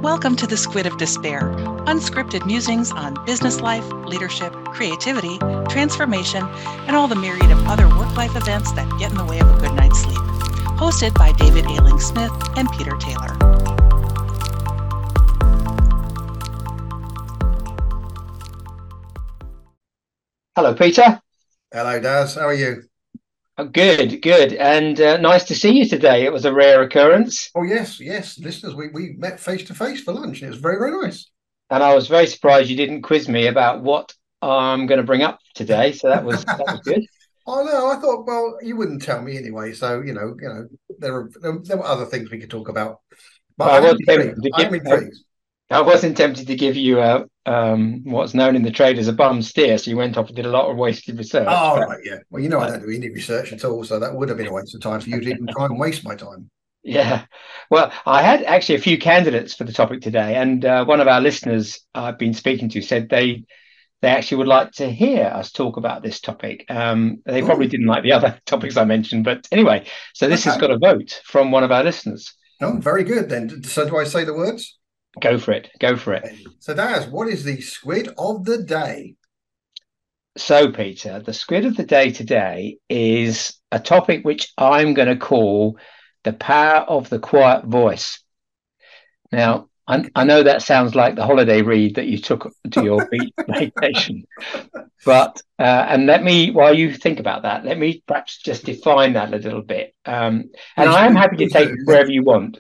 Welcome to the Squid of Despair, unscripted musings on business life, leadership, creativity, transformation, and all the myriad of other work-life events that get in the way of a good night's sleep. Hosted by David Ailing Smith and Peter Taylor. Hello, Peter. Hello, Daz. How are you? Good, good. And nice to see you today. It was a rare occurrence. Oh, yes, listeners, we met face to face for lunch. It was very, very nice. And I was very surprised you didn't quiz me about what I'm going to bring up today. So that was good. Oh no, I thought, well, you wouldn't tell me anyway. So there were other things we could talk about. But Well, I am intrigued. I wasn't tempted to give you what's known in the trade as a bum steer. So you went off and did a lot of wasted research. Oh, right, yeah. Well, I don't do any research at all, so that would have been a waste of time for you to even try and waste my time. Yeah. Well, I had actually a few candidates for the topic today, and one of our listeners I've been speaking to said they actually would like to hear us talk about this topic. They probably didn't like the other topics I mentioned, but anyway, so this has got a vote from one of our listeners. Oh, very good then. So do I say the words? Go for it. Go for it. So, Daz, what is the squid of the day? So, Peter, the squid of the day today is a topic which I'm going to call the power of the quiet voice. Now, I know that sounds like the holiday read that you took to your beach vacation, but while you think about that, let me perhaps just define that a little bit. And I am happy to take it wherever you want.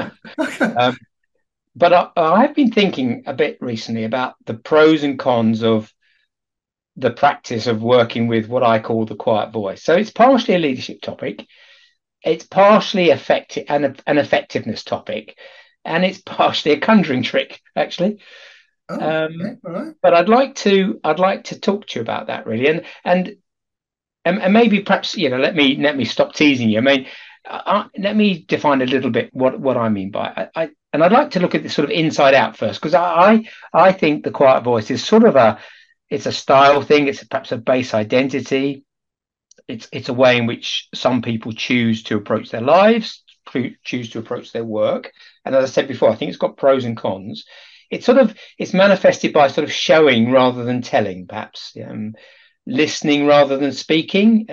But I've been thinking a bit recently about the pros and cons of the practice of working with what I call the quiet voice. So it's partially a leadership topic, it's partially an effectiveness topic, and it's partially a conjuring trick, actually. Okay, right. But I'd like to talk to you about that really, and maybe perhaps let me stop teasing you. I mean, let me define a little bit what I mean by it. And I'd like to look at this sort of inside out first, because I think the quiet voice is sort of it's a style thing. It's perhaps a base identity. It's a way in which some people choose to approach their lives, choose to approach their work. And as I said before, I think it's got pros and cons. It's manifested by sort of showing rather than telling, perhaps, listening rather than speaking,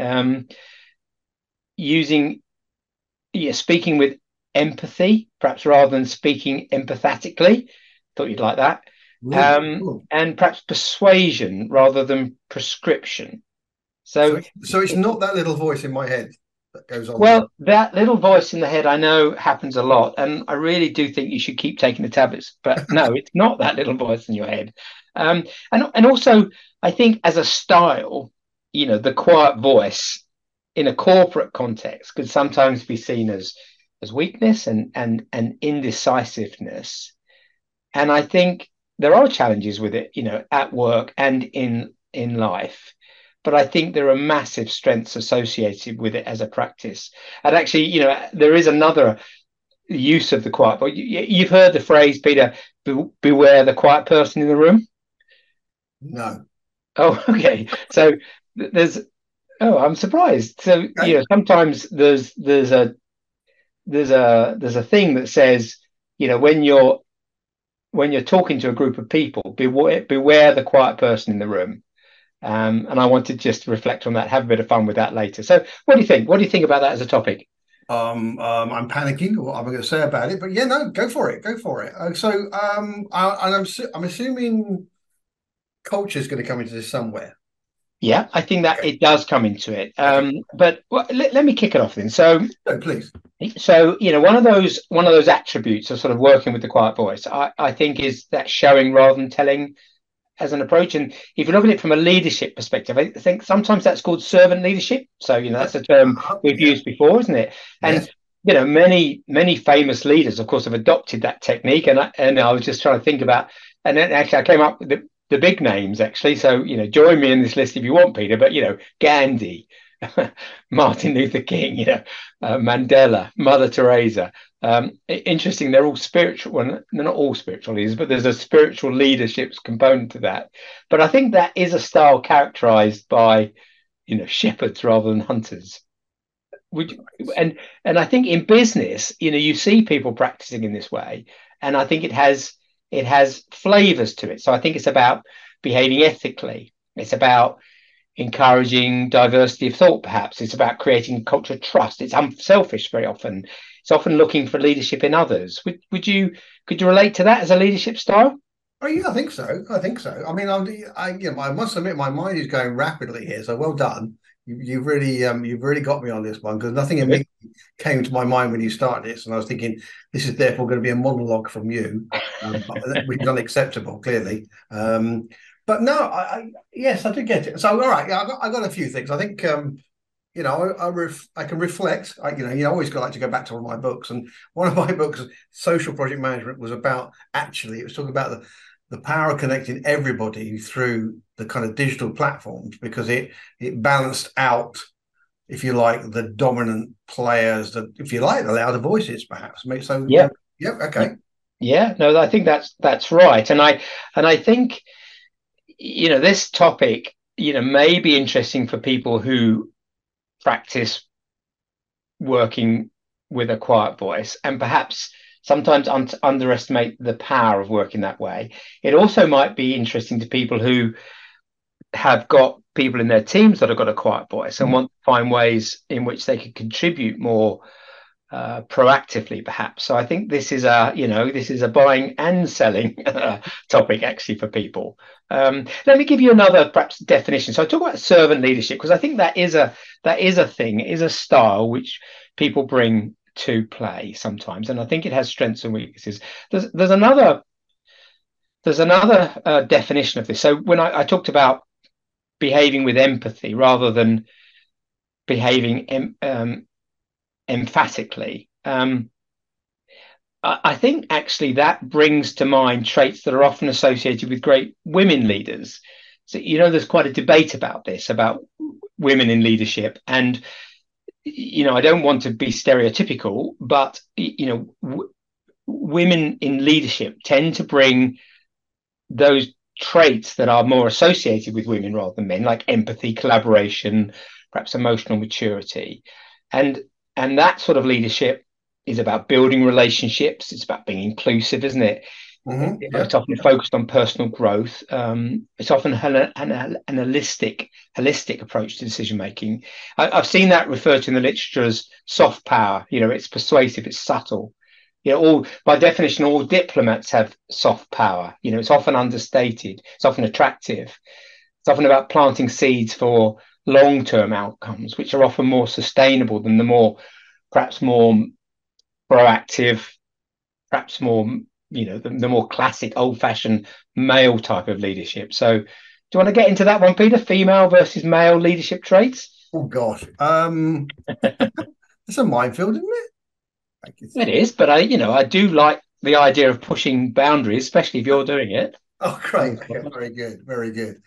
speaking with empathy, perhaps rather than speaking empathetically. Thought you'd like that. Cool. And perhaps persuasion rather than prescription. So it's not that little voice in my head that goes on. Well, that little voice in the head, I know happens a lot, and I really do think you should keep taking the tablets. But no, it's not that little voice in your head. And also, I think as a style, the quiet voice in a corporate context could sometimes be seen as weakness and indecisiveness. And I think there are challenges with it, at work and in life. But I think there are massive strengths associated with it as a practice. And actually, there is another use of the quiet voice. You've heard the phrase, Peter, beware the quiet person in the room? No. Oh, okay. So I'm surprised. So, sometimes there's a thing that says, when you're talking to a group of people, beware the quiet person in the room. And I want to just reflect on that, have a bit of fun with that later. So what do you think? What do you think about that as a topic? I'm panicking what I'm going to say about it, but yeah, no, go for it. I'm assuming culture is going to come into this somewhere. Yeah, I think that it does come into it. But let me kick it off then. So, please. So, one of those attributes of sort of working with the quiet voice, I think, is that showing rather than telling as an approach. And if you look at it from a leadership perspective, I think sometimes that's called servant leadership. So, that's a term we've used before, isn't it? And many famous leaders, of course, have adopted that technique. And I was just trying to think about, and then actually I came up with the big names, actually. So, join me in this list if you want, Peter, but, Gandhi, Martin Luther King, Mandela, Mother Teresa. Interesting, they're all spiritual. Well, they're not all spiritual leaders, but there's a spiritual leadership component to that. But I think that is a style characterized by, shepherds rather than hunters. Would you, and I think in business, you see people practicing in this way, and I think it has flavors to it. So I think it's about behaving ethically. It's about encouraging diversity of thought, perhaps. It's about creating a culture of trust. It's unselfish very often. It's often looking for leadership in others. Could you relate to that as a leadership style? Oh yeah, I think so. I think so. I mean, I must admit my mind is going rapidly here. So well done. You've really got me on this one because nothing immediately came to my mind when you started this, and I was thinking this is therefore going to be a monologue from you, which is unacceptable, clearly. But no, yes, I do get it. So all right, yeah, I got a few things. I think I can reflect. You always like to go back to one of my books, and one of my books, Social Project Management, was about it was talking about the power of connecting everybody through the kind of digital platforms because it balanced out, if you like, the dominant players, that if you like, the louder voices, perhaps. So yeah, okay, yeah. No, I think that's right, and I think this topic may be interesting for people who practice working with a quiet voice and perhaps sometimes underestimate the power of working that way. It also might be interesting to people who have got people in their teams that have got a quiet voice and want to find ways in which they could contribute more proactively, perhaps. So I think this is a buying and selling topic actually for people. Let me give you another perhaps definition. So I talk about servant leadership because I think that is a thing, it is a style which people bring to play sometimes, and I think it has strengths and weaknesses. There's another definition of this. So when I talked about behaving with empathy rather than behaving emphatically, I think actually that brings to mind traits that are often associated with great women leaders. So there's quite a debate about this, about women in leadership, and I don't want to be stereotypical, but women in leadership tend to bring those traits that are more associated with women rather than men, like empathy, collaboration, perhaps emotional maturity, and that sort of leadership is about building relationships. It's about being inclusive, isn't it? Mm-hmm. It's often focused on personal growth. It's often an holistic approach to decision making. I've seen that referred to in the literature as soft power. It's persuasive, it's subtle. By definition, all diplomats have soft power. It's often understated. It's often attractive. It's often about planting seeds for long-term outcomes, which are often more sustainable than perhaps more proactive, perhaps more, the more classic, old-fashioned male type of leadership. So, do you want to get into that one, Peter? Female versus male leadership traits? Oh gosh, it's a minefield, isn't it? It is, but I do like the idea of pushing boundaries, especially if you're doing it. Oh, great! Yeah, very good, very good.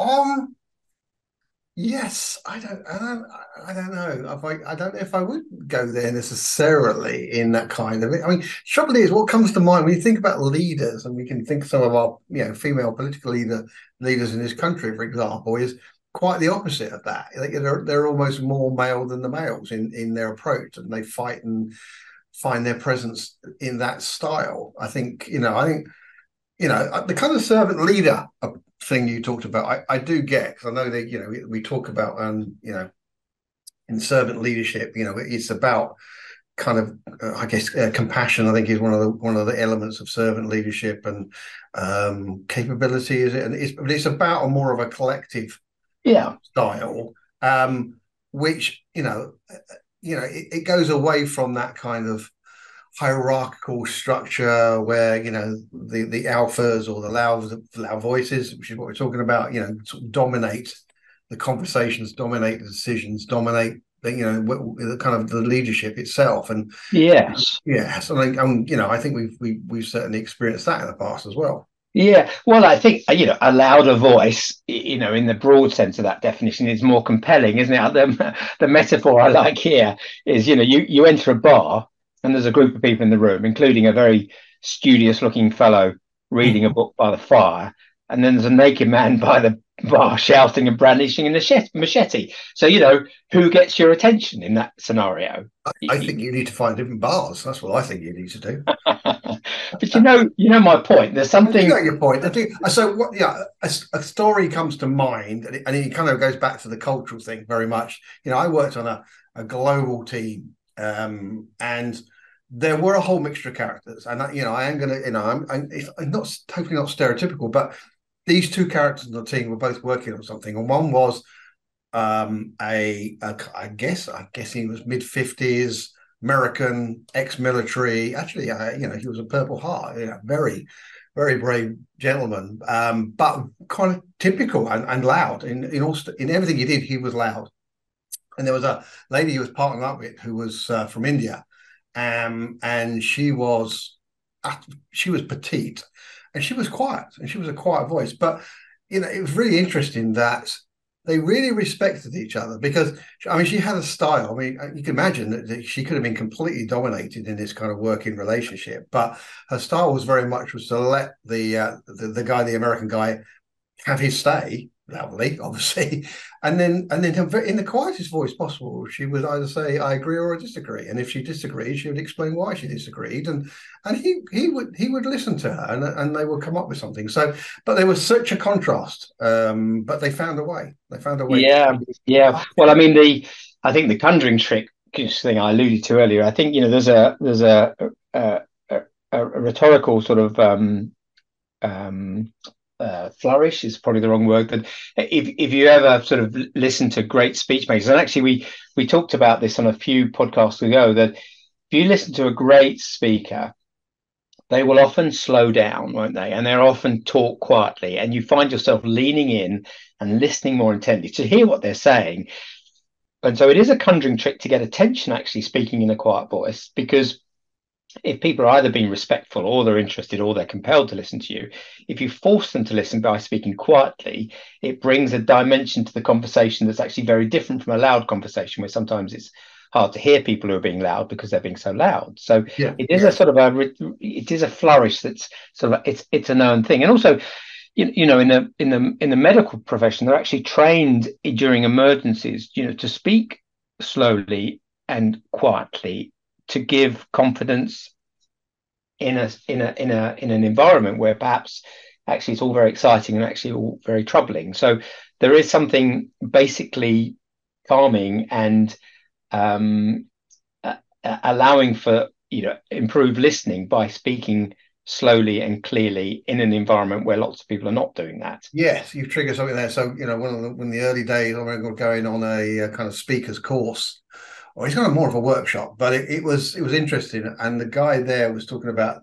Yes, I don't know. I don't know if I would go there necessarily in that kind of it. I mean, trouble is, what comes to mind when you think about leaders, and we can think some of our female political leaders in this country, for example, is quite the opposite of that. They're almost more male than the males in their approach, and they fight and find their presence in that style. I think the kind of servant leader thing you talked about, I do get, because I know that we talk about in servant leadership, it's about kind of I guess compassion. I think is one of the elements of servant leadership, and capability is it, and it's about a more of a collective style, which it goes away from that kind of hierarchical structure where the alphas or the loud voices, which is what we're talking about, sort of dominate the conversations, dominate the decisions, dominate the kind of the leadership itself. And yes, and I think we've certainly experienced that in the past as well. Yeah, well, I think a louder voice, in the broad sense of that definition, is more compelling, isn't it? The metaphor I like here is, you enter a bar and there's a group of people in the room, including a very studious-looking fellow reading a book by the fire, and then there's a naked man by bar shouting and brandishing a machete. So, who gets your attention in that scenario? I think you need to find different bars. That's what I think you need to do. But my point. There's something. I know your point. So what? Yeah, a story comes to mind, and it kind of goes back to the cultural thing very much. I worked on a global team, and there were a whole mixture of characters, and I am going to, I'm not totally not stereotypical, but these two characters on the team were both working on something, and one was I guess he was mid-50s American, ex-military. Actually, he was a Purple Heart, very, very brave gentleman, but kind of typical and loud in everything he did. He was loud. And there was a lady he was partnering up with who was from India, and she was petite, and she was quiet, and she was a quiet voice. But it was really interesting that they really respected each other, because she had a style. You can imagine that she could have been completely dominated in this kind of working relationship, but her style was to let the American guy, have his say loudly, obviously, and then in the quietest voice possible, she would either say, "I agree" or "I disagree," and if she disagreed, she would explain why she disagreed, and he would listen to her, and they would come up with something. So, but there was such a contrast, but they found a way. Yeah. Well, I think the conjuring trick thing I alluded to earlier. I think there's a rhetorical sort of flourish is probably the wrong word, but if you ever sort of listen to great speech makers, and actually we talked about this on a few podcasts ago, that if you listen to a great speaker, they will often slow down, won't they? And they'll often talk quietly, and you find yourself leaning in and listening more intently to hear what they're saying. And so it is a conjuring trick to get attention, actually speaking in a quiet voice, because if people are either being respectful, or they're interested, or they're compelled to listen to you, if you force them to listen by speaking quietly, it brings a dimension to the conversation that's actually very different from a loud conversation, where sometimes it's hard to hear people who are being loud because they're being so loud. So it is a sort of it is a flourish that's sort of it's a known thing. And also, in the medical profession, they're actually trained during emergencies, to speak slowly and quietly, to give confidence in an environment where perhaps actually it's all very exciting and actually all very troubling. So there is something basically calming and allowing for improved listening by speaking slowly and clearly in an environment where lots of people are not doing that. Yes, you've triggered something there. So when the early days, I remember going on a kind of speaker's course. Or it's kind of more of a workshop, but it was interesting. And the guy there was talking about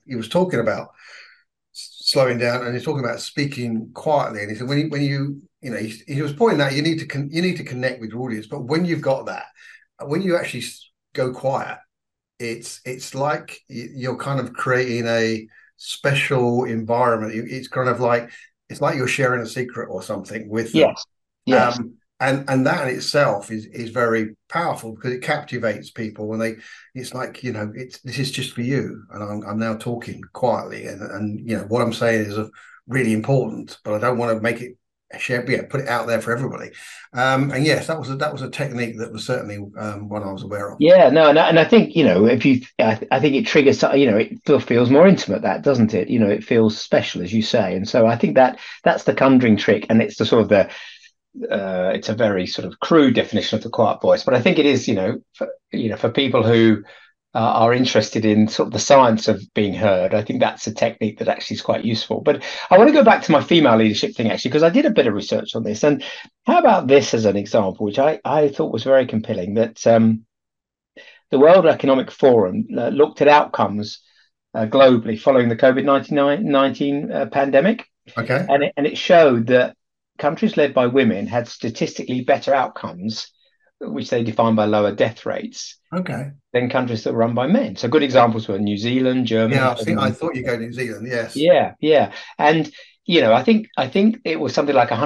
slowing down, and he's talking about speaking quietly. And he said when you he was pointing out you need to connect with your audience, but when you've got that, when you actually go quiet, it's like you're kind of creating a special environment. It's kind of like you're sharing a secret or something with them. Yes. And that in itself is very powerful, because it captivates people when it's like, this is just for you, and I'm now talking quietly, and what I'm saying is really important, but I don't want to make it put it out there for everybody. And yes, that was a technique that was certainly one I was aware of. Yeah, no, and I think I think it triggers, it feels more intimate, that, doesn't it? It feels special, as you say, and so I think that's the conjuring trick, and it's the sort of it's a very sort of crude definition of the quiet voice, but I think it is, for people who are interested in sort of the science of being heard, I think that's a technique that actually is quite useful. But I want to go back to my female leadership thing, actually, because I did a bit of research on this. And how about this as an example, which I thought was very compelling, that the World Economic Forum looked at outcomes globally following the COVID-19 pandemic. Okay. And it showed that countries led by women had statistically better outcomes, which they define by lower death rates, than countries that were run by men. So good examples were New Zealand, Germany. Yeah, I thought you'd go New Zealand. Yes. Yeah. And I think it was something like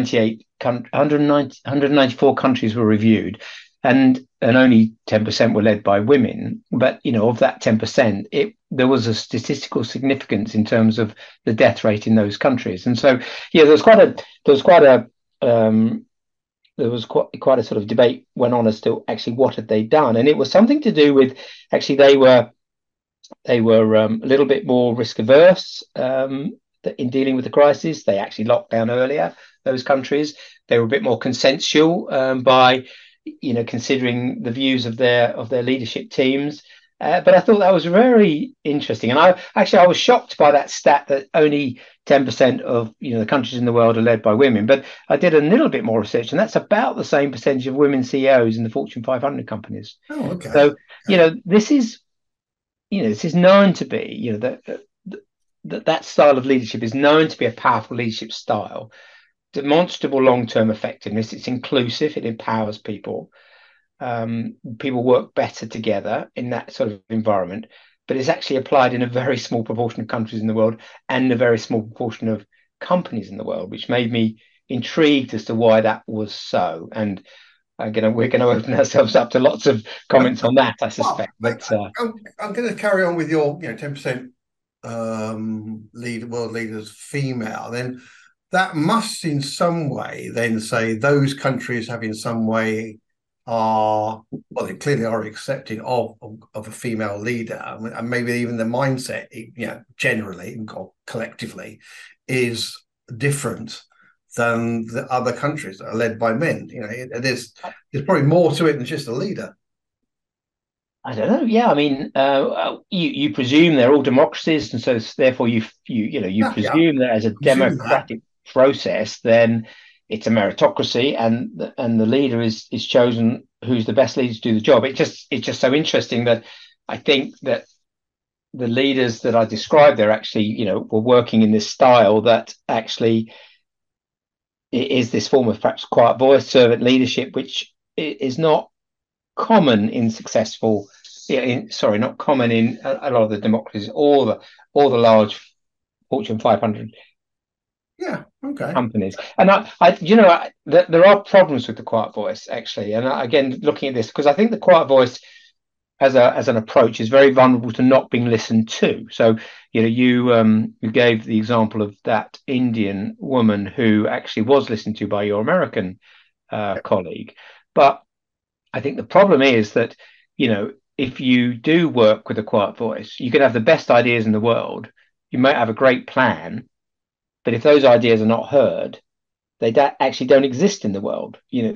194 countries were reviewed, and only 10% were led by women. But of that 10%, there was a statistical significance in terms of the death rate in those countries. And so there was quite there was quite a sort of debate went on as to actually what had they done, and it was something to do with actually they were a little bit more risk averse in dealing with the crisis. They actually locked down earlier. Those countries, they were a bit more consensual by considering the views of their leadership teams. But I thought that was very interesting, and I was shocked by that stat that only 10% of the countries in the world are led by women. But I did a little bit more research, and that's about the same percentage of women CEOs in the Fortune 500 companies. Oh, okay. So this is known to be that style of leadership is known to be a powerful leadership style, demonstrable long-term effectiveness. It's inclusive. It empowers people. People work better together in that sort of environment, but it's actually applied in a very small proportion of countries in the world and a very small proportion of companies in the world, which made me intrigued as to why that was so. And we're going to open ourselves up to lots of comments on that, I suspect. I'm going to carry on with your 10% world leaders female. Then that must in some way then say those countries have in some way they clearly are accepting of a female leader, and maybe even the mindset, generally or collectively, is different than the other countries that are led by men. There's probably more to it than just a leader. I don't know. Yeah, I mean, you presume they're all democracies, and so therefore you presume that as a democratic process, then it's a meritocracy, and the leader is chosen who's the best leader to do the job. It's just so interesting that I think that the leaders that I described there actually were working in this style that actually is this form of perhaps quiet voice, servant leadership, which is not common in successful. Not common in a lot of the democracies or the large Fortune 500. Yeah, okay. Companies. And there are problems with the quiet voice actually. And again, looking at this, because I think the quiet voice as an approach is very vulnerable to not being listened to. So you gave the example of that Indian woman who actually was listened to by your American colleague. But I think the problem is that if you do work with a quiet voice, you can have the best ideas in the world. You might have a great plan, but if those ideas are not heard, they actually don't exist in the world.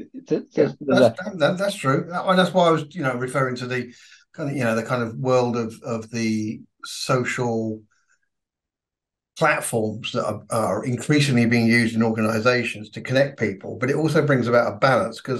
That's true. That's why I was, referring to the kind of world of the social platforms that are increasingly being used in organizations to connect people. But it also brings about a balance because,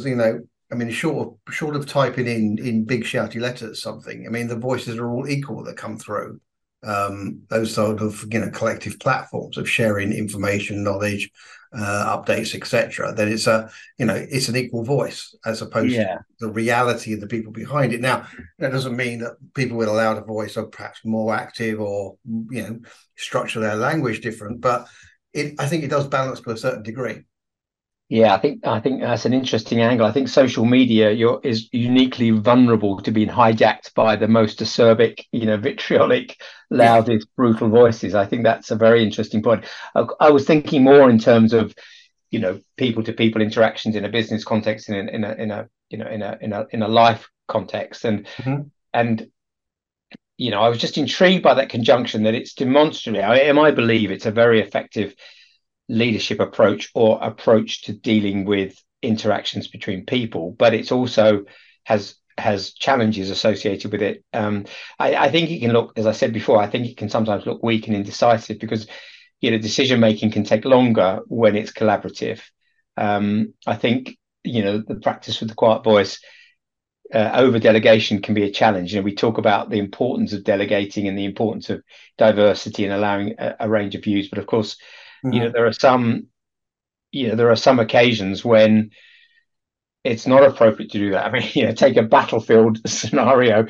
short of typing in big shouty letters something, the voices are all equal that come through. Those sort of collective platforms of sharing information, knowledge, updates, etc. Then it's it's an equal voice as opposed to the reality of the people behind it. Now that doesn't mean that people with a louder voice are perhaps more active or structure their language different, but I think it does balance to a certain degree. Yeah, I think that's an interesting angle. I think social media is uniquely vulnerable to being hijacked by the most acerbic, vitriolic, loudest, brutal voices. I think that's a very interesting point. I was thinking more in terms of, people to people interactions in a business context, in a life context, and I was just intrigued by that conjunction that it's demonstrably. I believe it's a very effective leadership approach or approach to dealing with interactions between people, but it's also has challenges associated with it. I think it can look, as I said before, I think it can sometimes look weak and indecisive because decision making can take longer when it's collaborative. I think the practice with the quiet voice, over delegation can be a challenge. We talk about the importance of delegating and the importance of diversity and allowing a range of views, but of course there are some occasions when it's not appropriate to do that. Take a battlefield scenario.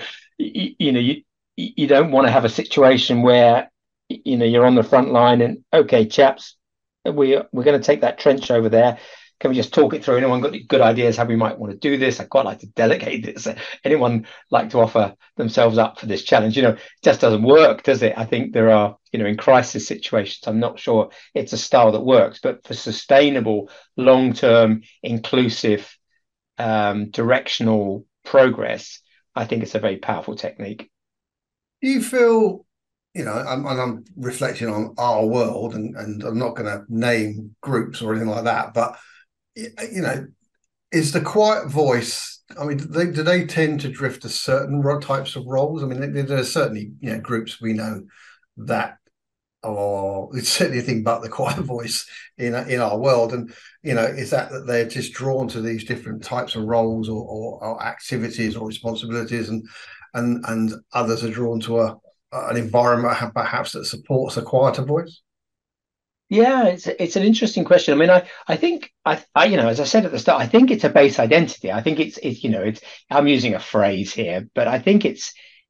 You don't want to have a situation where you're on the front line and okay, chaps, we're going to take that trench over there. can we just talk it through? Anyone got any good ideas how we might want to do this? I'd quite like to delegate this. Anyone like to offer themselves up for this challenge? It just doesn't work, does it? I think there are, in crisis situations, I'm not sure it's a style that works, but for sustainable, long-term, inclusive, directional progress, I think it's a very powerful technique. Do you feel, I'm reflecting on our world, and I'm not going to name groups or anything like that, but is the quiet voice? I mean, do they tend to drift to certain types of roles? I mean, there are certainly groups we know that it's certainly a thing but the quiet voice in our world, and is that they're just drawn to these different types of roles or activities or responsibilities, and others are drawn to an environment perhaps that supports a quieter voice? Yeah, it's an interesting question. I mean, I think I as I said at the start, I think it's a base identity. I think it's I'm using a phrase here, but I think it's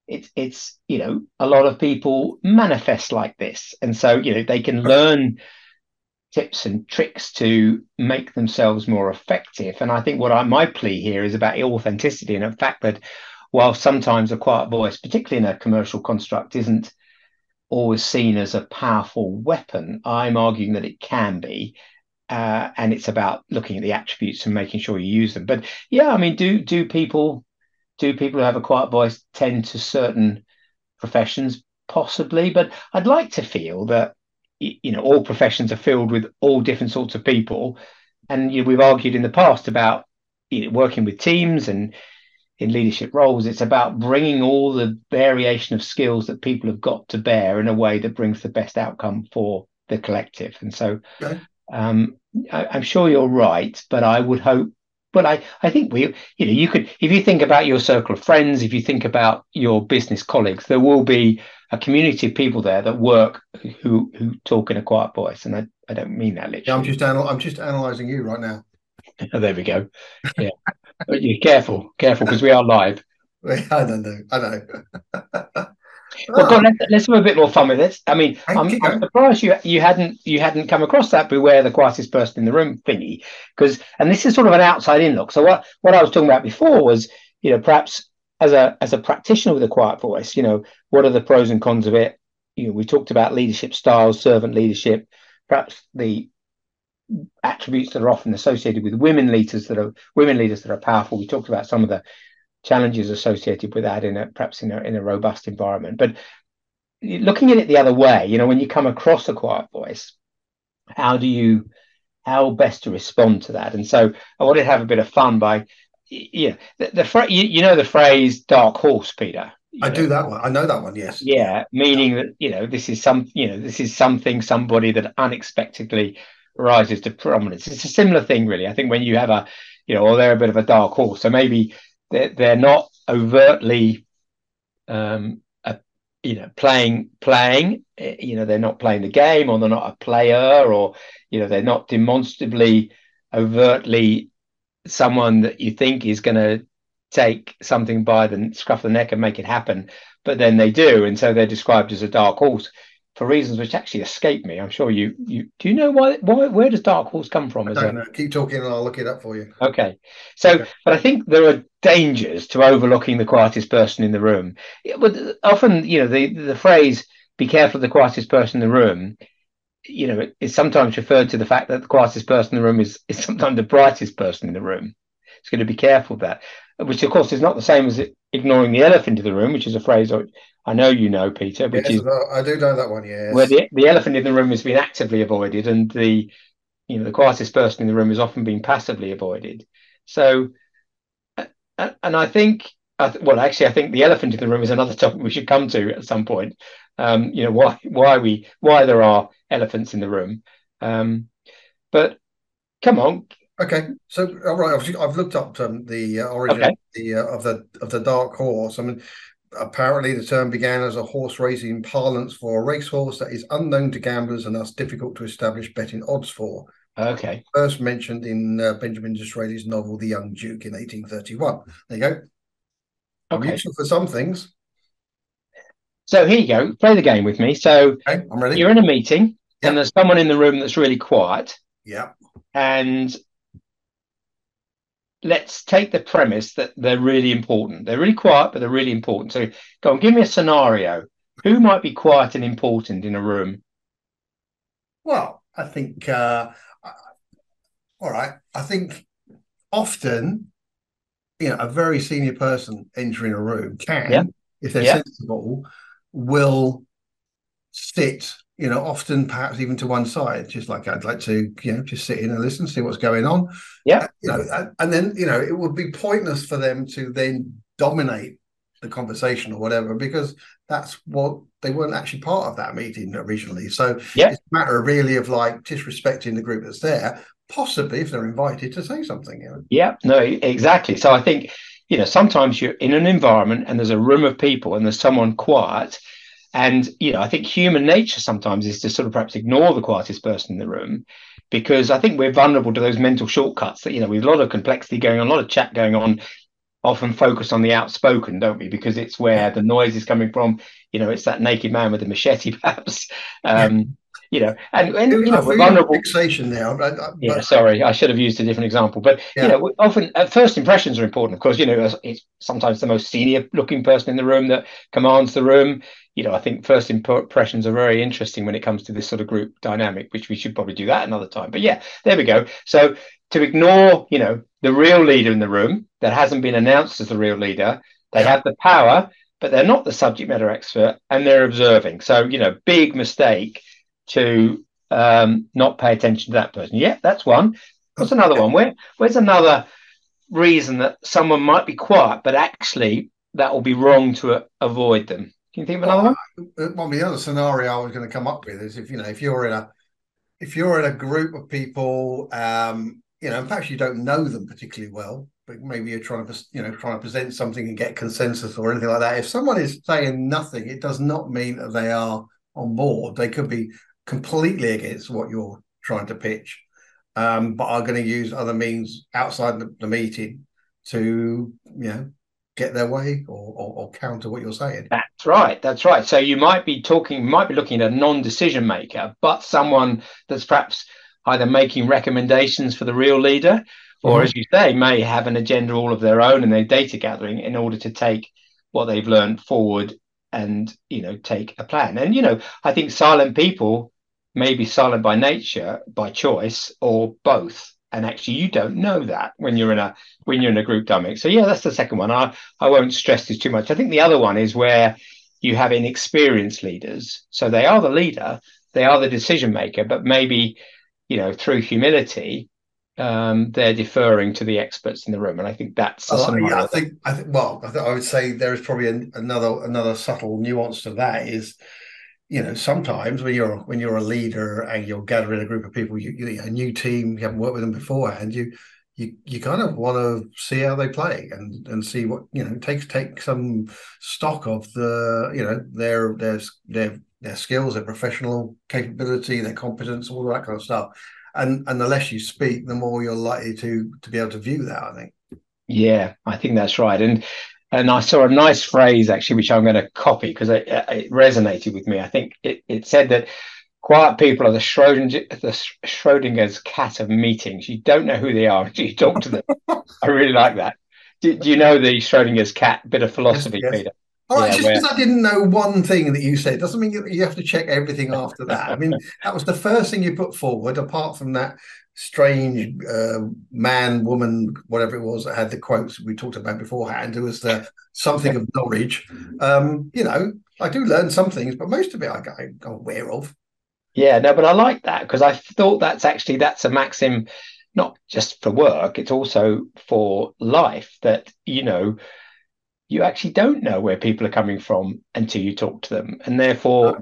a lot of people manifest like this, and so they can learn tips and tricks to make themselves more effective. And I think my plea here is about authenticity, and the fact that while sometimes a quiet voice, particularly in a commercial construct, isn't always seen as a powerful weapon, I'm arguing that it can be, and it's about looking at the attributes and making sure you use them. But yeah, I mean, do people who have a quiet voice tend to certain professions? Possibly, but I'd like to feel that all professions are filled with all different sorts of people, and we've argued in the past about working with teams and in leadership roles. It's about bringing all the variation of skills that people have got to bear in a way that brings the best outcome for the collective. And so I'm sure you're right, but I would hope, but I think you could, if you think about your circle of friends, if you think about your business colleagues, there will be a community of people there that work who talk in a quiet voice. And I don't mean that literally. Yeah, I'm just analysing you right now. Oh, there we go. Yeah. But you're careful, because we are live. I know. Well, God, let's have a bit more fun with this. I mean, I'm surprised you hadn't come across that beware the quietest person in the room thingy, and this is sort of an outside in look. So what I was talking about before was, perhaps as a practitioner with a quiet voice, what are the pros and cons of it? We talked about leadership styles, servant leadership, perhaps the attributes that are often associated with women leaders that are powerful. We talked about some of the challenges associated with that in a robust environment. But looking at it the other way, when you come across a quiet voice, how best to respond to that? And so I wanted to have a bit of fun by the phrase dark horse, Peter. I do that one. I know that one. Yes. Yeah, meaning that this is something, somebody that unexpectedly rises to prominence. It's a similar thing, really. I think when you have or they're a bit of a dark horse, so maybe they're not overtly, playing. They're not playing the game, or they're not a player, or they're not demonstrably, overtly someone that you think is going to take something by the scruff of the neck and make it happen, but then they do, and so they're described as a dark horse for reasons which actually escape me. I'm sure you do. You know why? Where does dark horse come from? I don't know. Keep talking and I'll look it up for you. Okay. So, but I think there are dangers to overlooking the quietest person in the room. But often, the phrase "be careful of the quietest person in the room," is sometimes referred to the fact that the quietest person in the room is sometimes the brightest person in the room. It's going to be careful of that, which of course is not the same as ignoring the elephant in the room, which is a phrase I know Peter, which is, I do know that one, yes. Where the elephant in the room has been actively avoided, and the quietest person in the room has often been passively avoided. So, and I think, I think the elephant in the room is another topic we should come to at some point. Why there are elephants in the room. But come on. Okay, so all right, I've looked up the origin of the dark horse. I mean, apparently the term began as a horse racing parlance for a racehorse that is unknown to gamblers and thus difficult to establish betting odds for. Okay. First mentioned in Benjamin Disraeli's novel The Young Duke in 1831. There you go. Okay. Useful for some things. So here you go. Play the game with me. So okay, I'm ready. You're in a meeting, and there's someone in the room that's really quiet. Yeah. And let's take the premise that they're really important. They're really quiet, but they're really important. So go on, give me a scenario. Who might be quiet and important in a room? Well, I think, all right. I think often, a very senior person entering a room Yeah, can, if they're yeah, sensible, will sit, often perhaps even to one side, just like I'd like to, just sit in and listen, see what's going on. yeah, And then, it would be pointless for them to then dominate the conversation or whatever, because that's what they weren't actually part of that meeting originally. So yeah. it's a matter really of like just respecting the group that's there, possibly if they're invited to say something. Yeah, no, exactly. So I think, sometimes you're in an environment and there's a room of people and there's someone quiet. And, I think human nature sometimes is to sort of perhaps ignore the quietest person in the room, because I think we're vulnerable to those mental shortcuts that, with a lot of complexity going on, a lot of chat going on, often focus on the outspoken, don't we? Because it's where the noise is coming from. It's that naked man with the machete, perhaps. I We're feel your vulnerable. fixation now, Yeah, but sorry, I should have used a different example. But yeah. often first impressions are important. Of course, it's sometimes the most senior-looking person in the room that commands the room. I think first impressions are very interesting when it comes to this sort of group dynamic, which we should probably do that another time. But yeah, there we go. So to ignore, the real leader in the room that hasn't been announced as the real leader, they Yeah. have the power, but they're not the subject matter expert, and they're observing. So big mistake to not pay attention to that person. Yeah, that's one. What's another one? Where's another reason that someone might be quiet, but actually that will be wrong to avoid them? Can you think of another Well, one? the other scenario I was going to come up with is if you're in a group of people, and perhaps you don't know them particularly well, but maybe you're trying to present something and get consensus or anything like that. If someone is saying nothing, it does not mean that they are on board. They could be completely against what you're trying to pitch, but are going to use other means outside the meeting to, get their way or counter what you're saying. That's right. That's right. So you might be looking at a non-decision maker, but someone that's perhaps either making recommendations for the real leader, or Mhm. as you say, may have an agenda all of their own and they're data gathering in order to take what they've learned forward and, take a plan. And, I think silent people may be silent by nature, by choice, or both. And actually, you don't know that when you're in a group dynamic. So yeah, that's the second one. I won't stress this too much. I think the other one is where you have inexperienced leaders. So they are the leader, they are the decision maker, but maybe, through humility, they're deferring to the experts in the room. And I think that's the Yeah, scenario. I would say there is probably another subtle nuance to that is, sometimes when you're a leader and you're gathering a group of people, a new team, you haven't worked with them before, and you kind of want to see how they play and see what take some stock of their skills, their professional capability, their competence, all that kind of stuff. And the less you speak, the more you're likely to be able to view that, I think. Yeah, I think that's right. And I saw a nice phrase actually, which I'm going to copy because it resonated with me. I think it said that quiet people are the Schrodinger's cat of meetings. You don't know who they are until you talk to them. I really like that. Do you know the Schrodinger's cat? Bit of Yes, philosophy, yes. Peter. All right, Yeah, just where because I didn't know one thing that you said doesn't mean you have to check everything after that. I mean, that was the first thing you put forward, apart from that strange man, woman, whatever it was that had the quotes we talked about beforehand, who was the something of knowledge. I do learn some things, but most of it I'm aware of. yeah, no, but I like that because I thought that's a maxim, not just for work, it's also for life that, you actually don't know where people are coming from until you talk to them. And therefore,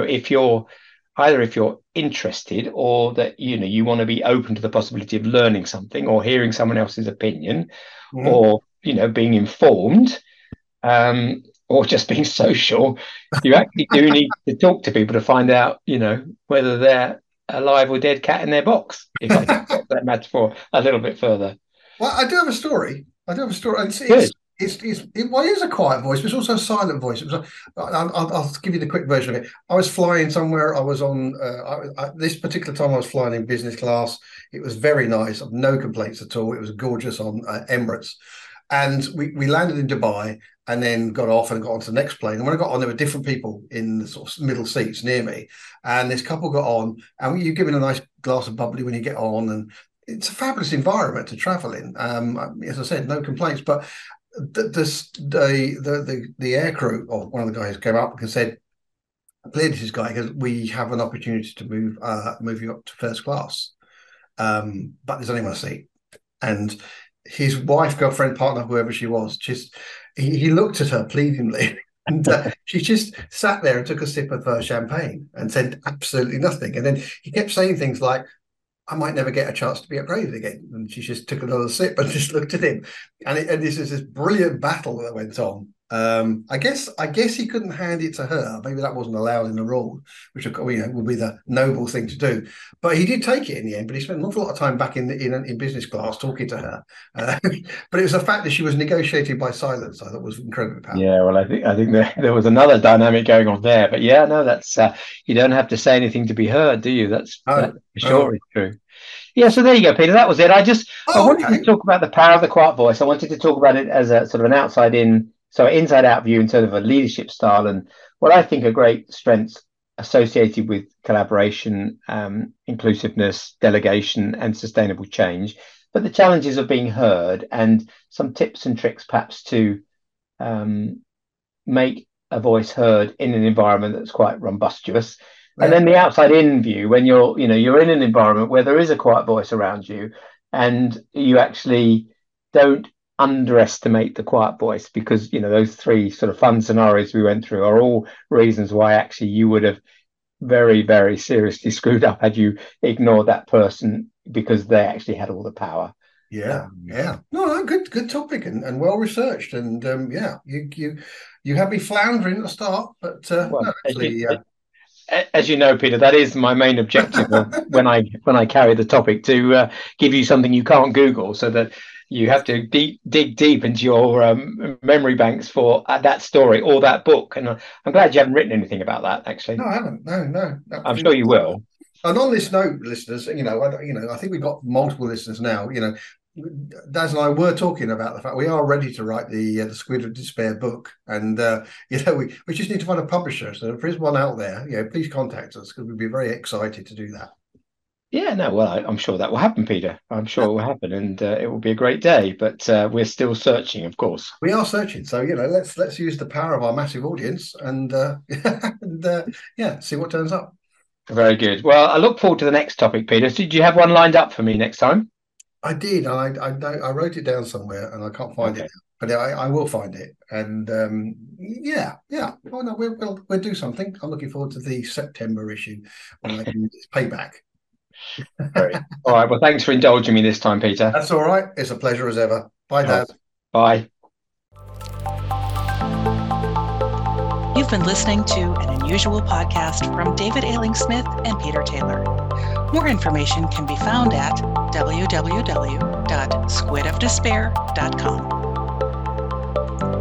if you're interested or that, you want to be open to the possibility of learning something or hearing someone else's opinion Mhm. or, being informed, or just being social, you actually do need to talk to people to find out, whether they're a live or dead cat in their box, if I can take that metaphor a little bit further. Well, I do have a story. I do have a story. And Good. Well, it is a quiet voice, but it's also a silent voice. It was I'll give you the quick version of it. I was flying somewhere. I was on this particular time. I was flying in business class. It was very nice. No complaints at all. It was gorgeous on Emirates, and we landed in Dubai and then got off and got onto the next plane. And when I got on, there were different people in the sort of middle seats near me, and this couple got on, and you're given a nice glass of bubbly when you get on, and it's a fabulous environment to travel in. As I said, no complaints, but the air crew or one of the guys came up and said, clearly this guy, because we have an opportunity to move you up to first class, but there's only one seat. And his wife, girlfriend, partner, whoever she was, he looked at her pleadingly, and she just sat there and took a sip of her champagne and said absolutely nothing. And then he kept saying things like, I might never get a chance to be upgraded again. And she just took another sip and just looked at him. And this is this brilliant battle that went on. I guess he couldn't hand it to her. Maybe that wasn't allowed in the rule, which would be the noble thing to do. But he did take it in the end. But he spent an awful lot of time back in business class talking to her. But it was the fact that she was negotiating by silence. I thought was incredibly powerful. Yeah, well, I think there was another dynamic going on there. But yeah, no, that's you don't have to say anything to be heard, do you? That for sure is true. Yeah, so there you go, Peter. That was it. I wanted to talk about the power of the quiet voice. I wanted to talk about it as a sort of an inside out view in terms of a leadership style and what I think are great strengths associated with collaboration, inclusiveness, delegation, and sustainable change. But the challenges of being heard and some tips and tricks perhaps to make a voice heard in an environment that's quite rumbustious. And then the outside in view, when you're in an environment where there is a quiet voice around you and you actually don't underestimate the quiet voice, because, those three sort of fun scenarios we went through are all reasons why actually you would have very, very seriously screwed up had you ignored that person because they actually had all the power. Yeah. No, good topic and well researched. And you had me floundering at the start, but as you know, Peter, that is my main objective when I carry the topic, to give you something you can't Google, so that you have to dig deep into your memory banks for that story or that book. And I'm glad you haven't written anything about that, actually. No, I haven't. No. I'm sure you will. And on this note, listeners, I think we've got multiple listeners now. Daz and I were talking about the fact we are ready to write the Squid of Despair book, and we just need to find a publisher. So if there's one out there, please contact us, because we'd be very excited to do that. Yeah, no, well, I'm sure that will happen, Peter. I'm sure it will happen, and it will be a great day. But we're still searching, of course. We are searching, so let's use the power of our massive audience and see what turns up. Very good. Well, I look forward to the next topic, Peter. So, did you have one lined up for me next time? I did. I wrote it down somewhere, and I can't find it, but I will find it. And yeah. Oh no, we'll do something. I'm looking forward to the September issue when I can pay back. Great. All right. Well, thanks for indulging me this time, Peter. That's all right. It's a pleasure as ever. Bye, Daz. Bye. You've been listening to an unusual podcast from David Ailing-Smith and Peter Taylor. More information can be found at www.squidofdespair.com.